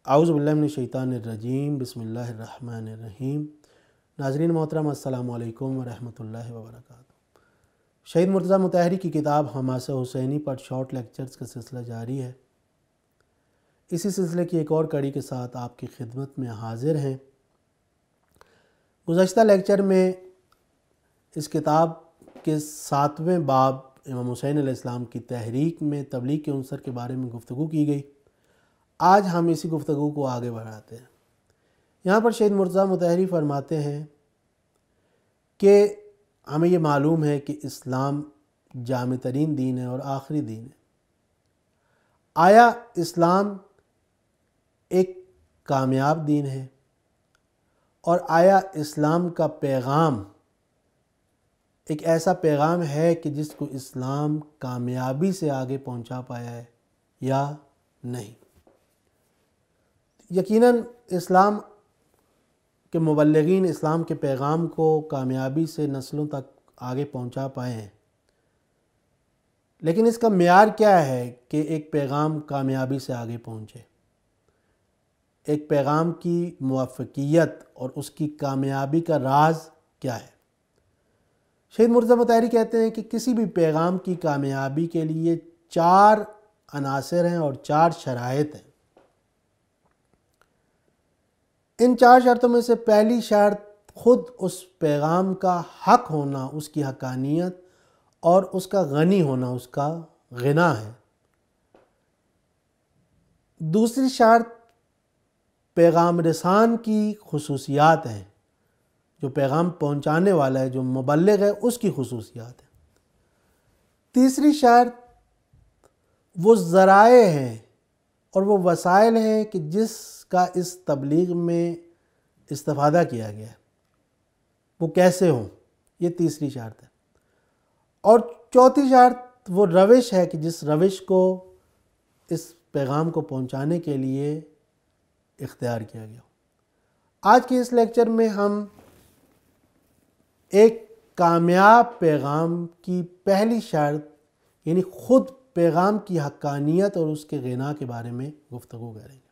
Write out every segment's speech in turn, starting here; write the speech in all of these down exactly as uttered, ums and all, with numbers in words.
اعوذ باللہ من الشیطان الرجیم، بسم اللہ الرحمن الرحیم۔ ناظرین محترم، السلام علیکم ورحمۃ اللہ وبرکاتہ۔ شہید مرتضیٰ مطہری کی کتاب حماسہ حسینی پر شارٹ لیکچرز کا سلسلہ جاری ہے۔ اسی سلسلے کی ایک اور کڑی کے ساتھ آپ کی خدمت میں حاضر ہیں۔ گزشتہ لیکچر میں اس کتاب کے ساتویں باب امام حسین علیہ السلام کی تحریک میں تبلیغ کے عنصر کے بارے میں گفتگو کی گئی۔ آج ہم اسی گفتگو کو آگے بڑھاتے ہیں۔ یہاں پر شہید مرتضیٰ مطہری فرماتے ہیں کہ ہمیں یہ معلوم ہے کہ اسلام جامع ترین دین ہے اور آخری دین ہے۔ آیا اسلام ایک کامیاب دین ہے؟ اور آیا اسلام کا پیغام ایک ایسا پیغام ہے کہ جس کو اسلام کامیابی سے آگے پہنچا پایا ہے یا نہیں؟ یقیناً اسلام کے مبلغین اسلام کے پیغام کو کامیابی سے نسلوں تک آگے پہنچا پائے ہیں، لیکن اس کا معیار کیا ہے کہ ایک پیغام کامیابی سے آگے پہنچے؟ ایک پیغام کی موفقیت اور اس کی کامیابی کا راز کیا ہے؟ شہید مرتضیٰ مطہری کہتے ہیں کہ کسی بھی پیغام کی کامیابی کے لیے چار عناصر ہیں اور چار شرائط ہیں۔ ان چار شرطوں میں سے پہلی شرط خود اس پیغام کا حق ہونا، اس کی حقانیت اور اس کا غنی ہونا، اس کا غنا ہے۔ دوسری شرط پیغام رسان کی خصوصیات ہیں، جو پیغام پہنچانے والا ہے، جو مبلغ ہے، اس کی خصوصیات ہیں۔ تیسری شرط وہ ذرائع ہیں اور وہ وسائل ہیں کہ جس کا اس تبلیغ میں استفادہ کیا گیا ہے، وہ کیسے ہوں، یہ تیسری شرط ہے۔ اور چوتھی شرط وہ روش ہے کہ جس روش کو اس پیغام کو پہنچانے کے لیے اختیار کیا گیا ہو۔ آج کے اس لیکچر میں ہم ایک کامیاب پیغام کی پہلی شرط یعنی خود پیغام کی حقانیت اور اس کے غنا کے بارے میں گفتگو کریں گے۔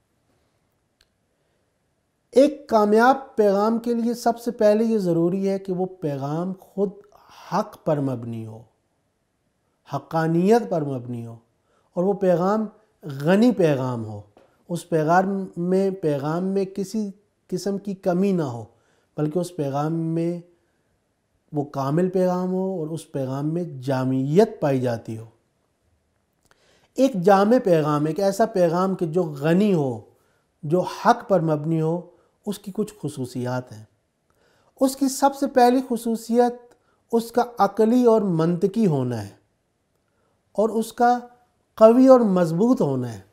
ایک کامیاب پیغام کے لیے سب سے پہلے یہ ضروری ہے کہ وہ پیغام خود حق پر مبنی ہو، حقانیت پر مبنی ہو، اور وہ پیغام غنی پیغام ہو۔ اس پیغام میں پیغام میں کسی قسم کی کمی نہ ہو، بلکہ اس پیغام میں وہ کامل پیغام ہو اور اس پیغام میں جامعیت پائی جاتی ہو۔ ایک جامع پیغام، ایک ایسا پیغام کہ جو غنی ہو، جو حق پر مبنی ہو، اس کی کچھ خصوصیات ہیں۔ اس کی سب سے پہلی خصوصیت اس کا عقلی اور منطقی ہونا ہے، اور اس کا قوی اور مضبوط ہونا ہے۔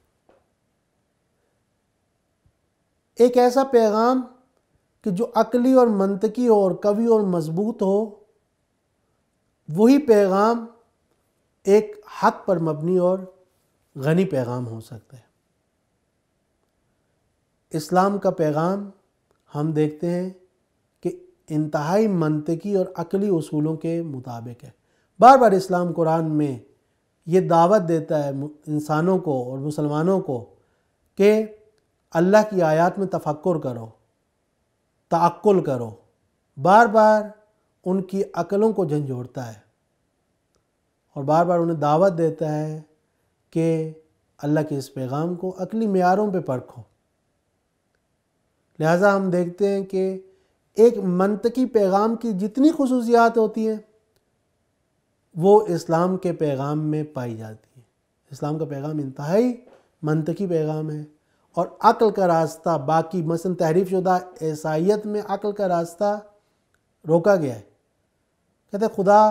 ایک ایسا پیغام کہ جو عقلی اور منطقی ہو اور قوی اور مضبوط ہو، وہی پیغام ایک حق پر مبنی اور غنی پیغام ہو سکتا ہے۔ اسلام کا پیغام ہم دیکھتے ہیں کہ انتہائی منطقی اور عقلی اصولوں کے مطابق ہے۔ بار بار اسلام قرآن میں یہ دعوت دیتا ہے انسانوں کو اور مسلمانوں کو کہ اللہ کی آیات میں تفکر کرو، تعقل کرو۔ بار بار ان کی عقلوں کو جھنجھوڑتا ہے اور بار بار انہیں دعوت دیتا ہے کہ اللہ کے اس پیغام کو عقلی معیاروں پہ پرکھو۔ لہٰذا ہم دیکھتے ہیں کہ ایک منطقی پیغام کی جتنی خصوصیات ہوتی ہیں وہ اسلام کے پیغام میں پائی جاتی ہیں۔ اسلام کا پیغام انتہائی منطقی پیغام ہے، اور عقل کا راستہ باقی مثلا تحریف شدہ عیسائیت میں عقل کا راستہ روکا گیا ہے۔ کہتے ہیں خدا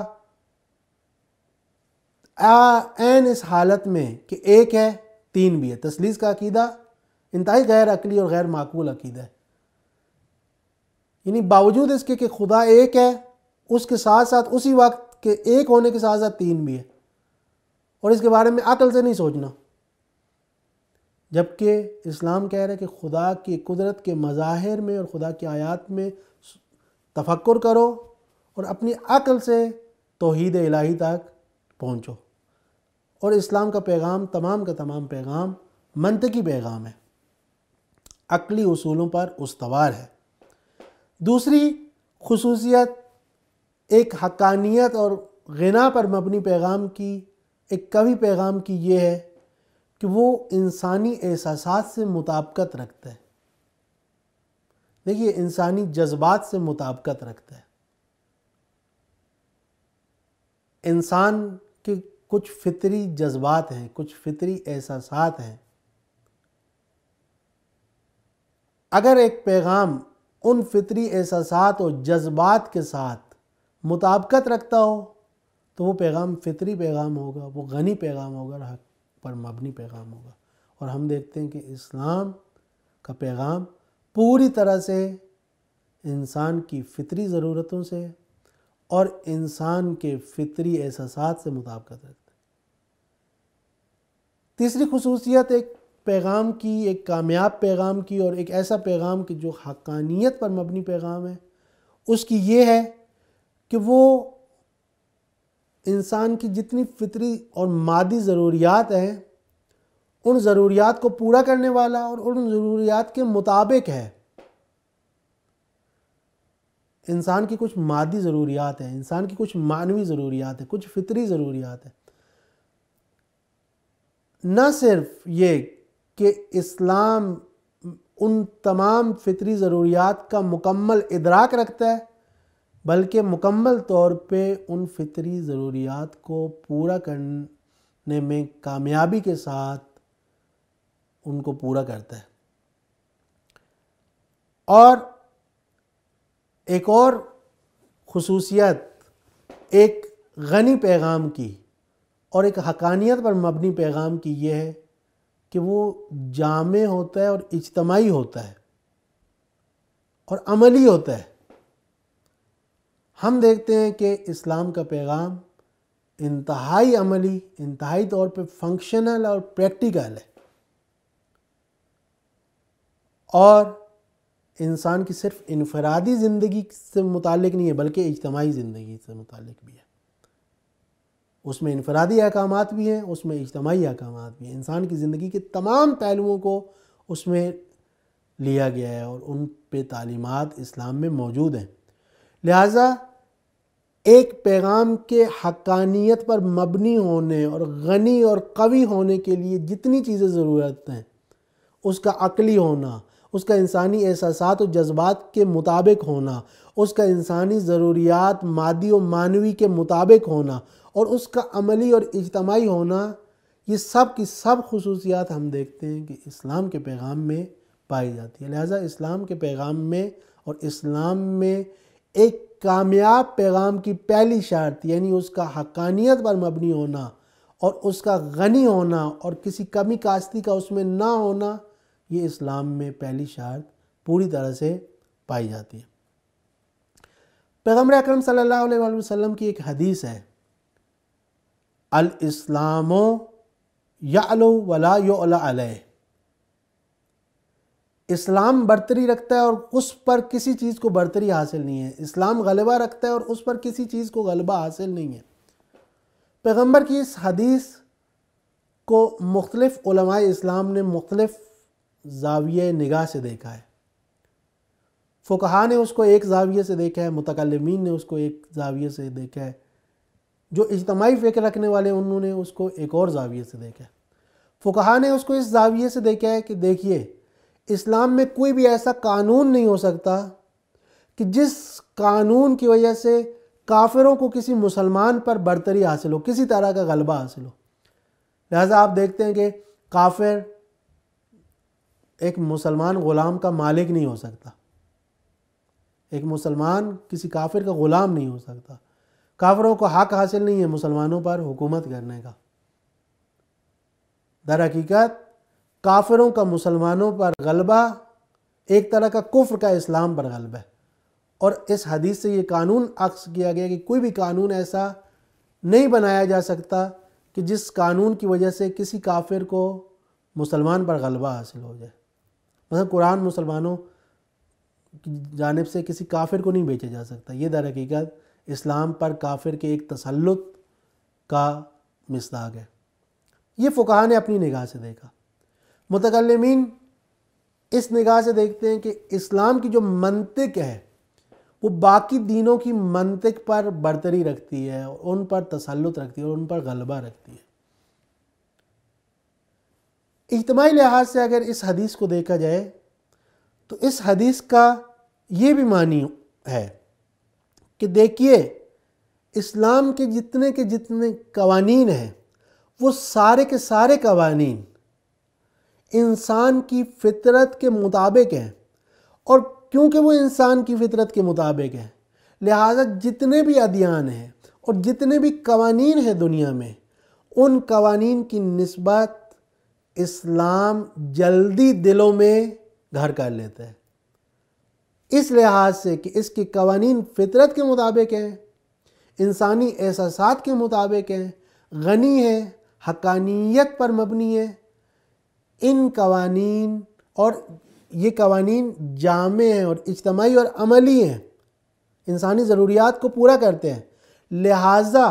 عین اس حالت میں کہ ایک ہے تین بھی ہے۔ تثلیث کا عقیدہ انتہائی غیر عقلی اور غیر معقول عقیدہ ہے، یعنی باوجود اس کے کہ خدا ایک ہے، اس کے ساتھ ساتھ اسی وقت کہ ایک ہونے کے ساتھ ساتھ تین بھی ہے، اور اس کے بارے میں عقل سے نہیں سوچنا۔ جبکہ اسلام کہہ رہا ہے کہ خدا کی قدرت کے مظاہر میں اور خدا کی آیات میں تفکر کرو اور اپنی عقل سے توحید الہی تک پہنچو۔ اور اسلام کا پیغام تمام کا تمام پیغام منطقی پیغام ہے۔ عقلی اصولوں پر استوار ہے۔ دوسری خصوصیت ایک حقانیت اور غنا پر مبنی پیغام کی، ایک قوی پیغام کی یہ ہے کہ وہ انسانی احساسات سے مطابقت رکھتا ہے۔ دیکھیے، انسانی جذبات سے مطابقت رکھتا ہے۔ انسان کے کچھ فطری جذبات ہیں، کچھ فطری احساسات ہیں۔ اگر ایک پیغام ان فطری احساسات اور جذبات کے ساتھ مطابقت رکھتا ہو تو وہ پیغام فطری پیغام ہوگا، وہ غنی پیغام ہوگا اور حق پر مبنی پیغام ہوگا۔ اور ہم دیکھتے ہیں کہ اسلام کا پیغام پوری طرح سے انسان کی فطری ضرورتوں سے اور انسان کے فطری احساسات سے مطابقت رکھتا ہے۔ تیسری خصوصیت ایک پیغام کی، ایک کامیاب پیغام کی اور ایک ایسا پیغام کی جو حقانیت پر مبنی پیغام ہے، اس کی یہ ہے کہ وہ انسان کی جتنی فطری اور مادی ضروریات ہیں ان ضروریات کو پورا کرنے والا اور ان ضروریات کے مطابق ہے۔ انسان کی کچھ مادی ضروریات ہیں، انسان کی کچھ معنوی ضروریات ہیں، کچھ فطری ضروریات ہیں۔ نہ صرف یہ کہ اسلام ان تمام فطری ضروریات کا مکمل ادراک رکھتا ہے، بلکہ مکمل طور پہ ان فطری ضروریات کو پورا کرنے میں کامیابی کے ساتھ ان کو پورا کرتا ہے۔ اور ایک اور خصوصیت ایک غنی پیغام کی اور ایک حقانیت پر مبنی پیغام کی یہ ہے کہ وہ جامع ہوتا ہے اور اجتماعی ہوتا ہے اور عملی ہوتا ہے۔ ہم دیکھتے ہیں کہ اسلام کا پیغام انتہائی عملی، انتہائی طور پہ فنکشنل اور پریکٹیکل ہے، اور انسان کی صرف انفرادی زندگی سے متعلق نہیں ہے بلکہ اجتماعی زندگی سے متعلق بھی ہے۔ اس میں انفرادی احکامات بھی ہیں، اس میں اجتماعی احکامات بھی ہیں۔ انسان کی زندگی کے تمام پہلوؤں کو اس میں لیا گیا ہے اور ان پہ تعلیمات اسلام میں موجود ہیں۔ لہٰذا ایک پیغام کے حقانیت پر مبنی ہونے اور غنی اور قوی ہونے کے لیے جتنی چیزیں ضرورت ہیں، اس کا عقلی ہونا، اس کا انسانی احساسات و جذبات کے مطابق ہونا، اس کا انسانی ضروریات مادی و معنوی کے مطابق ہونا اور اس کا عملی اور اجتماعی ہونا، یہ سب کی سب خصوصیات ہم دیکھتے ہیں کہ اسلام کے پیغام میں پائی جاتی ہے۔ لہٰذا اسلام کے پیغام میں اور اسلام میں ایک کامیاب پیغام کی پہلی شرط یعنی اس کا حقانیت پر مبنی ہونا اور اس کا غنی ہونا اور کسی کمی کاستی کا اس میں نہ ہونا، یہ اسلام میں پہلی شرط پوری طرح سے پائی جاتی ہے۔ پیغمبر اکرم صلی اللہ علیہ وآلہ وسلم کی ایک حدیث ہے، الاسلام یعلو ولا یعلی علیہ۔ اسلام برتری رکھتا ہے اور اس پر کسی چیز کو برتری حاصل نہیں ہے۔ اسلام غلبہ رکھتا ہے اور اس پر کسی چیز کو غلبہ حاصل نہیں ہے۔ پیغمبر کی اس حدیث کو مختلف علماء اسلام نے مختلف زاویہ نگاہ سے دیکھا ہے۔ فقہا نے اس کو ایک زاویے سے دیکھا ہے، متکلمین نے اس کو ایک زاویے سے دیکھا ہے، جو اجتماعی فکر رکھنے والے انہوں نے اس کو ایک اور زاویے سے دیکھا ہے۔ فقہا نے اس کو اس زاویے سے دیکھا ہے کہ دیکھیے، اسلام میں کوئی بھی ایسا قانون نہیں ہو سکتا کہ جس قانون کی وجہ سے کافروں کو کسی مسلمان پر برتری حاصل ہو، کسی طرح کا غلبہ حاصل ہو۔ لہٰذا آپ دیکھتے ہیں کہ کافر ایک مسلمان غلام کا مالک نہیں ہو سکتا، ایک مسلمان کسی کافر کا غلام نہیں ہو سکتا۔ کافروں کو حق حاصل نہیں ہے مسلمانوں پر حکومت کرنے کا۔ در حقیقت کافروں کا مسلمانوں پر غلبہ ایک طرح کا کفر کا اسلام پر غلبہ ہے، اور اس حدیث سے یہ قانون اخذ کیا گیا کہ کوئی بھی قانون ایسا نہیں بنایا جا سکتا کہ جس قانون کی وجہ سے کسی کافر کو مسلمان پر غلبہ حاصل ہو جائے۔ مثلا قرآن مسلمانوں کی جانب سے کسی کافر کو نہیں بیچا جا سکتا۔ یہ در حقیقت اسلام پر کافر کے ایک تسلط کا مصداق ہے۔ یہ فقہا نے اپنی نگاہ سے دیکھا۔ متکلمین اس نگاہ سے دیکھتے ہیں کہ اسلام کی جو منطق ہے وہ باقی دینوں کی منطق پر برتری رکھتی ہے، ان پر تسلط رکھتی ہے اور ان پر غلبہ رکھتی ہے۔ اجتماعی لحاظ سے اگر اس حدیث کو دیکھا جائے تو اس حدیث کا یہ بھی معنی ہے کہ دیکھیے اسلام کے جتنے کے جتنے قوانین ہیں وہ سارے کے سارے قوانین انسان کی فطرت کے مطابق ہیں، اور کیونکہ وہ انسان کی فطرت کے مطابق ہیں لہٰذا جتنے بھی ادیان ہیں اور جتنے بھی قوانین ہیں دنیا میں، ان قوانین کی نسبت اسلام جلدی دلوں میں گھر کر لیتا ہے، اس لحاظ سے کہ اس کے قوانین فطرت کے مطابق ہیں، انسانی احساسات کے مطابق ہیں، غنی ہیں، حقانیت پر مبنی ہے۔ ان قوانین اور یہ قوانین جامع ہیں اور اجتماعی اور عملی ہیں، انسانی ضروریات کو پورا کرتے ہیں، لہٰذا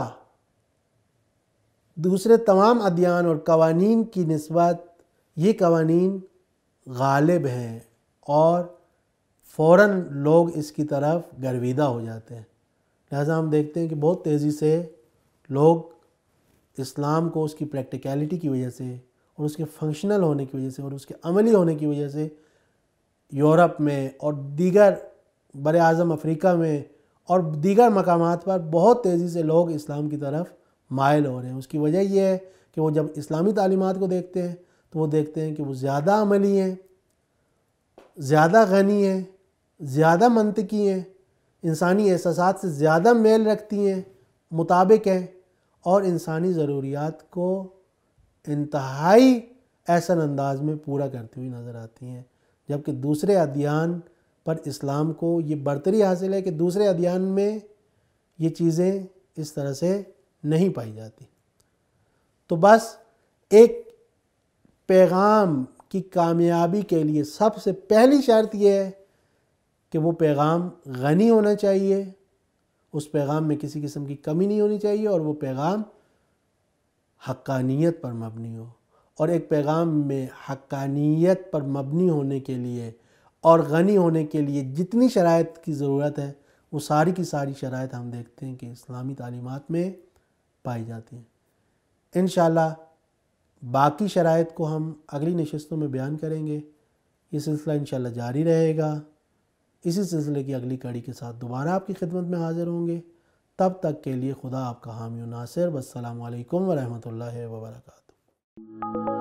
دوسرے تمام ادیان اور قوانین کی نسبت یہ قوانین غالب ہیں اور فوراً لوگ اس کی طرف گرویدہ ہو جاتے ہیں۔ لہٰذا ہم دیکھتے ہیں کہ بہت تیزی سے لوگ اسلام کو اس کی پریکٹیکیلٹی کی وجہ سے اور اس کے فنکشنل ہونے کی وجہ سے اور اس کے عملی ہونے کی وجہ سے یورپ میں اور دیگر بر اعظم افریقہ میں اور دیگر مقامات پر بہت تیزی سے لوگ اسلام کی طرف مائل ہو رہے ہیں۔ اس کی وجہ یہ ہے کہ وہ جب اسلامی تعلیمات کو دیکھتے ہیں تو وہ دیکھتے ہیں کہ وہ زیادہ عملی ہیں، زیادہ غنی ہیں، زیادہ منطقی ہیں، انسانی احساسات سے زیادہ میل رکھتی ہیں، مطابق ہیں، اور انسانی ضروریات کو انتہائی احسن انداز میں پورا کرتی ہوئی نظر آتی ہیں، جبکہ دوسرے ادیان پر اسلام کو یہ برتری حاصل ہے کہ دوسرے ادیان میں یہ چیزیں اس طرح سے نہیں پائی جاتی۔ تو بس ایک پیغام کی کامیابی کے لیے سب سے پہلی شرط یہ ہے کہ وہ پیغام غنی ہونا چاہیے، اس پیغام میں کسی قسم کی کمی نہیں ہونی چاہیے، اور وہ پیغام حقانیت پر مبنی ہو۔ اور ایک پیغام میں حقانیت پر مبنی ہونے کے لیے اور غنی ہونے کے لیے جتنی شرائط کی ضرورت ہے وہ ساری کی ساری شرائط ہم دیکھتے ہیں کہ اسلامی تعلیمات میں پائی جاتی ہیں۔ انشاءاللہ باقی شرائط کو ہم اگلی نشستوں میں بیان کریں گے۔ یہ سلسلہ انشاءاللہ جاری رہے گا۔ اسی سلسلے کی اگلی کڑی کے ساتھ دوبارہ آپ کی خدمت میں حاضر ہوں گے۔ تب تک کے لیے خدا آپ کا حامی و ناصر۔ والسلام علیکم ورحمۃ اللہ وبرکاتہ۔